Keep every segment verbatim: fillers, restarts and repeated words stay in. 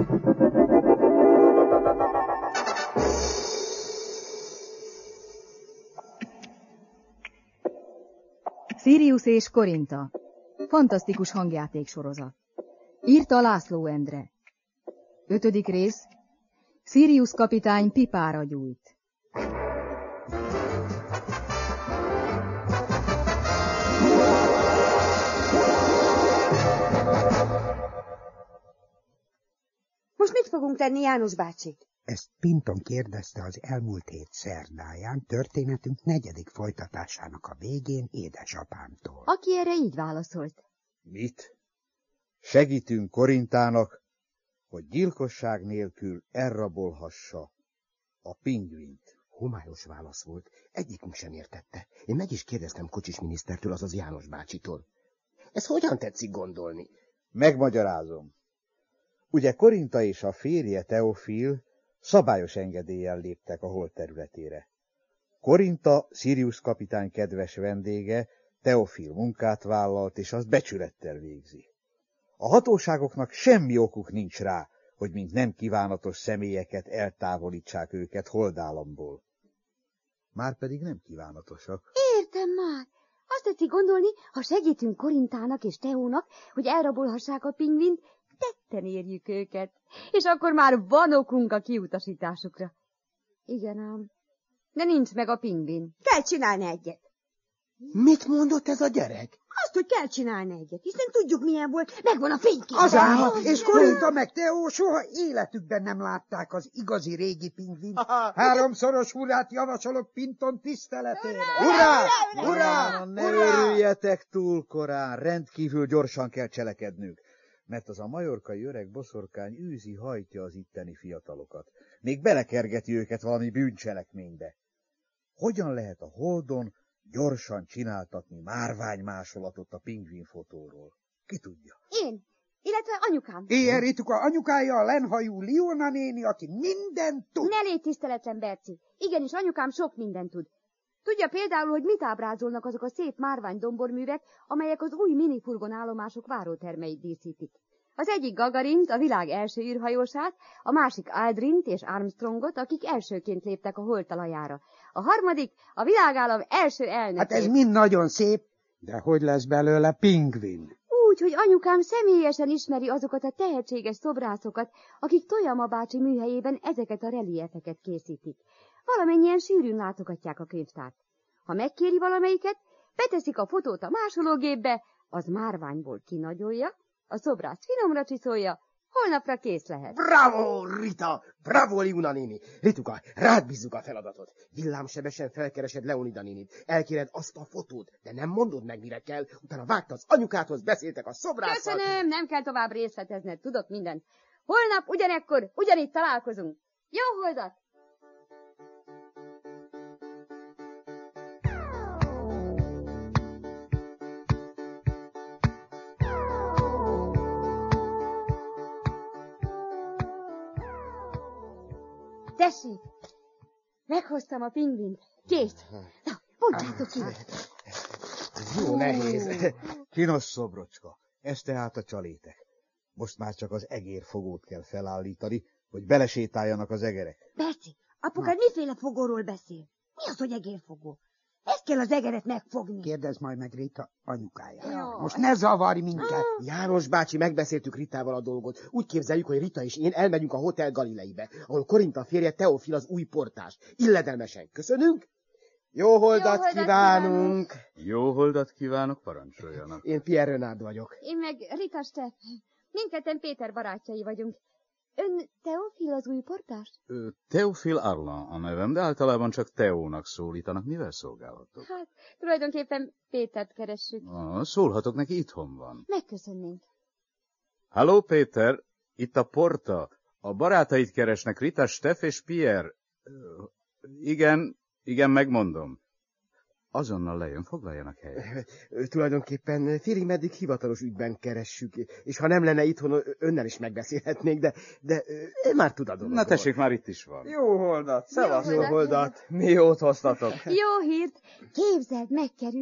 Sirius és Korinta. Fantasztikus hangjáték sorozat. Írta László Endre. Ötödik rész. Sirius kapitány pipára gyújt. Most mit fogunk tenni, János bácsi? Ezt Pinton kérdezte az elmúlt hét szerdáján, történetünk negyedik folytatásának a végén édesapámtól. Aki erre így válaszolt. Mit? Segítünk Korintának, hogy gyilkosság nélkül elrabolhassa a pingvint. Homályos válasz volt. Egyikünk sem értette. Én meg is kérdeztem Kocsis minisztertől, azaz János bácsitól. Ez hogyan tetszik gondolni? Megmagyarázom. Ugye Korinta és a férje Teofil szabályos engedéllyel léptek a hold területére. Korinta, Sirius kapitány kedves vendége, Teofil munkát vállalt, és azt becsülettel végzi. A hatóságoknak semmi okuk nincs rá, hogy mint nem kívánatos személyeket eltávolítsák őket holdállamból. Márpedig nem kívánatosak. Értem már. Azt tetszik gondolni, ha segítünk Korintának és Teónak, hogy elrabolhassák a pingvint, tetten érjük őket, és akkor már van okunk a kiutasításukra. Igen ám, de nincs meg a pingvin. Kell csinálni egyet. Mit mondott ez a gyerek? Azt, hogy kell csinálni egyet, hiszen tudjuk milyen volt, megvan a fénykép. Az álma, és Korinta meg Teó soha életükben nem látták az igazi régi pingvint. Háromszoros hurrát javasolok Pinton tiszteletére. Hurrá! Hurrá! Ne örüljetek túl korán, rendkívül gyorsan kell cselekednünk, mert az a majorkai öreg boszorkány űzi hajtja az itteni fiatalokat. Még belekergeti őket valami bűncselekménybe. Hogyan lehet a holdon gyorsan csináltatni márványmásolatot a pingvinfotóról? Ki tudja? Én, illetve anyukám. Ilyen Rituka anyukája, a lenhajú Liona néni, aki mindent tud. Ne légy tiszteletlen, Berci. Igenis, anyukám sok mindent tud. Tudja például, hogy mit ábrázolnak azok a szép márványdomborművek, amelyek az új minifurgon állomások várótermeit díszítik. Az egyik Gagarint, a világ első űrhajósát, a másik Aldrint és Armstrongot, akik elsőként léptek a hold talajára. A harmadik a világállam első elnökét. Hát ez mind nagyon szép, de hogy lesz belőle pingvin? Úgy, hogy anyukám személyesen ismeri azokat a tehetséges szobrászokat, akik Toyama bácsi műhelyében ezeket a reliefeket készítik. Valamennyien sűrűn látogatják a könyvtárt. Ha megkéri valamelyiket, beteszik a fotót a másológépbe, az márványból kinagyolja, a szobrász finomra csiszolja, holnapra kész lehet. Bravo, Rita! Bravo, Liuna néni! Rituka, rád bízzuk a feladatot. Villámsebesen felkeresed Leonida nénit. Elkéred azt a fotót, de nem mondod meg, mire kell. Utána vágta az anyukádhoz, beszéltek a szobrásszal. Köszönöm, nem kell tovább részletezned, tudok mindent. Holnap ugyanekkor, ugyanitt találkozunk. Jó holdat! Tessék, meghoztam a pingvint. Kész. Na, bontsátok ki. Ez jó nehéz. Csinos szobrocska, ez tehát a csalétek. Most már csak az egérfogót kell felállítani, hogy belesétáljanak az egerek. Berci, apukád miféle fogóról beszél? Mi az, hogy egérfogó? Ezt kell az egeret megfogni. Kérdezd majd meg Rita anyukáját. Jó. Most ne zavarj minket. János bácsi, megbeszéltük Ritával a dolgot. Úgy képzeljük, hogy Rita és én elmegyünk a Hotel Galileibe, ahol Korinta férje Teofil az új portás. Illedelmesen köszönünk. Jó holdat, Jó holdat kívánunk! kívánunk. Jó holdat kívánok, parancsoljanak. Én Pierre Renard vagyok. Én meg Rita Steff. Mindketten Péter barátjai vagyunk. Ön Teofil az új portás? Ö, Teofil Arlan a nevem, de általában csak Teónak szólítanak. Mivel szolgálhatok? Hát, tulajdonképpen Pétert keressük. Ah, szólhatok neki, itthon van. Megköszönnénk. Halló, Péter, itt a porta. A barátait keresnek, Rita, Steff és Pierre. Ö, igen, igen, megmondom. Azonnal lejön, foglaljanak helyet. Tulajdonképpen félig meddig hivatalos ügyben keressük, és ha nem lenne itthon, önnel is megbeszélhetnénk, de, de én már tud a dologról. Na tessék, már itt is van. Jó holdat, szevasz. Jó holdat. Mi jót hoztatok? Jó hírt. Képzeld, megkerült.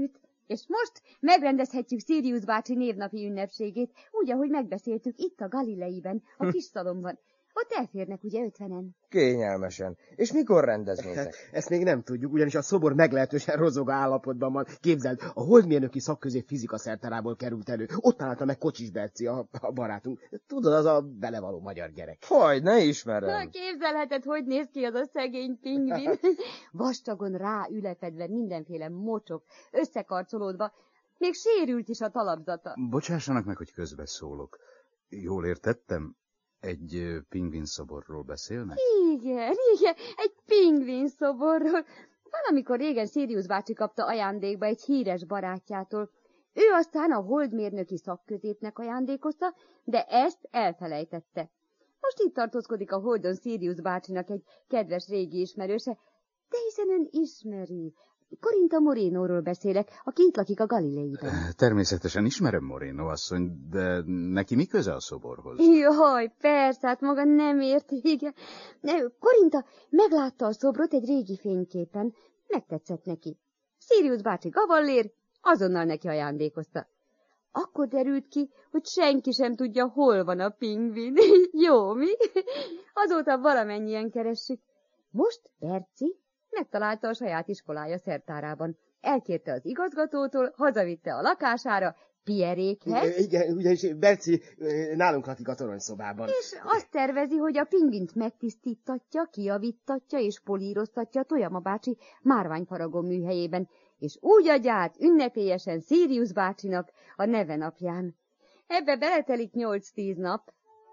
És most megrendezhetjük Sirius bácsi névnapi ünnepségét, úgy, ahogy megbeszéltük itt a Galileiben, a kis szalomban. Ott elférnek ugye ötvenen. Kényelmesen. És mikor rendeznétek? Ezt még nem tudjuk, ugyanis a szobor meglehetősen rozog állapotban van. Képzeld, a holdmérnöki szakközép fizika szertárából került elő. Ott találta meg Kocsis Berci, a, a barátunk. Tudod, az a belevaló magyar gyerek. Hogy, ne ismerem. Na, képzelheted, hogy néz ki az a szegény pingvin. Vastagon rá ülepedve mindenféle mocsok, összekarcolódva, még sérült is a talapzata. Bocsássanak meg, hogy közbeszólok. Jól értettem? Egy pingvin szoborról beszélnek? Igen, igen, egy pingvin szoborról. Valamikor régen Sirius bácsi kapta ajándékba egy híres barátjától. Ő aztán a holdmérnöki szakközépnek ajándékozta, de ezt elfelejtette. Most itt tartózkodik a holdon Sirius bácsinak egy kedves régi ismerőse, de hiszen ön ismeri. Corinta Morénóról beszélek, aki itt lakik a Galileiben. Természetesen ismerem Moreno asszony, de neki mi köze a szoborhoz? Jaj, persze, hát maga nem érti, igen. Corinta meglátta a szobrot egy régi fényképen, megtetszett neki. Sirius bácsi gavallér azonnal neki ajándékozta. Akkor derült ki, hogy senki sem tudja, hol van a pingvin. Jó, mi? Azóta valamennyien keressük. Most Berci megtalálta a saját iskolája szertárában. Elkérte az igazgatótól, hazavitte a lakására, Pierrékhez. Igen, ugyanis Berci nálunk lakik a toronyszobában. És azt tervezi, hogy a pingvint megtisztítatja, kijavítatja és políroztatja Toyama bácsi márványfaragó műhelyében, és úgy adja át ünnepélyesen Sirius bácsinak a neve napján. Ebbe beletelik nyolc-tíz nap.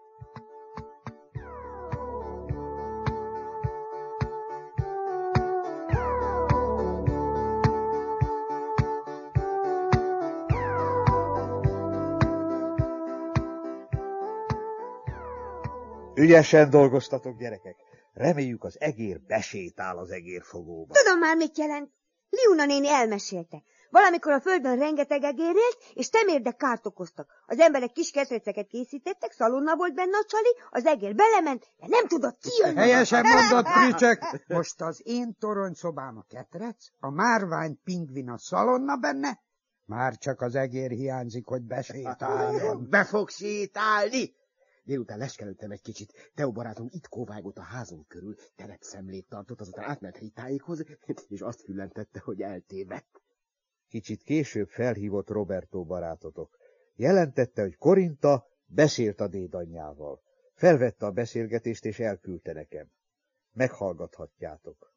Ügyesen dolgoztatok, gyerekek. Reméljük, az egér besétál az egérfogóba. Tudom már, mit jelent. Liuna néni elmesélte. Valamikor a földön rengeteg egér élt, és temérdek kárt okoztak. Az emberek kis ketreceket készítettek, szalonna volt benne a csali, az egér belement, de nem tudott kijönni. Helyesen mondott, Prücsök. Most az én toronyszobám a ketrec, a márvány pingvin a szalonna benne, már csak az egér hiányzik, hogy besétáljon. Be fog sétálni! Délután leskelődtem egy kicsit. Teo barátom itt kóvágott a házunk körül, terepszemlét tartott, azután átment helyi tájékhoz, és azt füllentette, hogy eltévedt. Kicsit később felhívott Roberto barátotok. Jelentette, hogy Corinta beszélt a dédanyjával. Felvette a beszélgetést, és elküldte nekem. Meghallgathatjátok.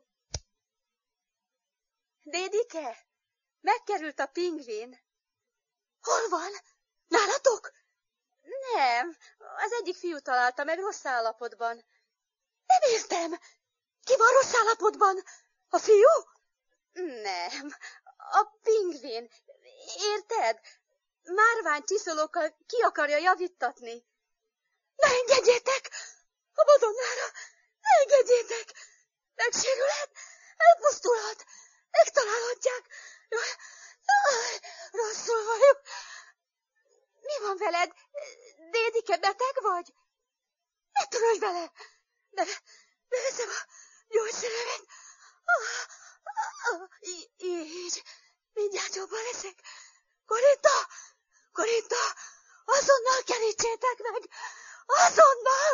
Dédike, megkerült a pingvin. Hol van? Nálatok? Nem, az egyik fiú találta meg rossz állapotban. Nem értem. Ki van rossz állapotban? A fiú? Nem, a pingvin. Érted? Márvány csiszolókkal ki akarja javítatni. Ne engedjétek! A Madonnára! Ne engedjétek! Megsérülhet, elpusztulhat, megtalálhatják. Jaj, jaj, rosszul vagyok. Mi van veled? Dédike, beteg vagy? Ne törölj bele! De beveszem a gyógyszeremet. Így, mindjárt jobban leszek. Corinta! Corinta! Azonnal kerítsétek meg! Azonnal!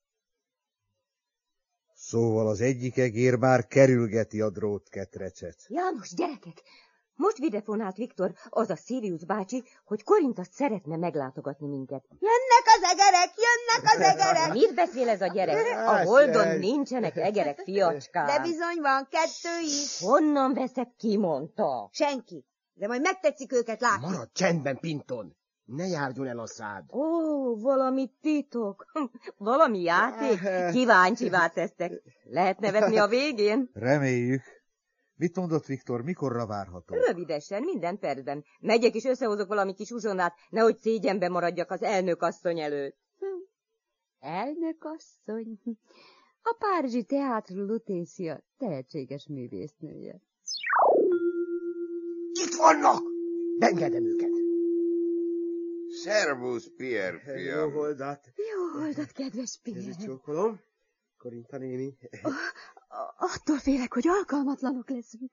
Szóval az egyik egér már kerülgeti a drótketrecet. János, gyerekek! Most videfonált Viktor, az a Sirius bácsi, hogy Corinta szeretne meglátogatni minket. Jönnek az egerek, jönnek az egerek! Mit beszél ez a gyerek? A Holdon nincsenek egerek, fiacskám. De bizony van, kettő is. Honnan veszed, ki mondta? Senki. De majd megtetszik őket látni. Maradj csendben, Pinton! Ne járjon el a szád! Ó, valami titok. Valami játék? Kíváncsivá tesztek. Lehet nevetni a végén? Reméljük. Mit mondott Viktor, mikorra várható? Rövidesen, minden percben. Megyek és összehozok valami kis uzsonnát, nehogy szégyenbe maradjak az elnök asszony előtt. Hm. Elnök asszony? A Párizsi Teátr Lutécia tehetséges művésznője. Itt vannak! Beengedem őket! Szervusz, Pierre, fiam! Jó oldat! Jó oldat, kedves Pierre! Ezt csókolom. Corinta néni. Attól félek, hogy alkalmatlanok leszünk.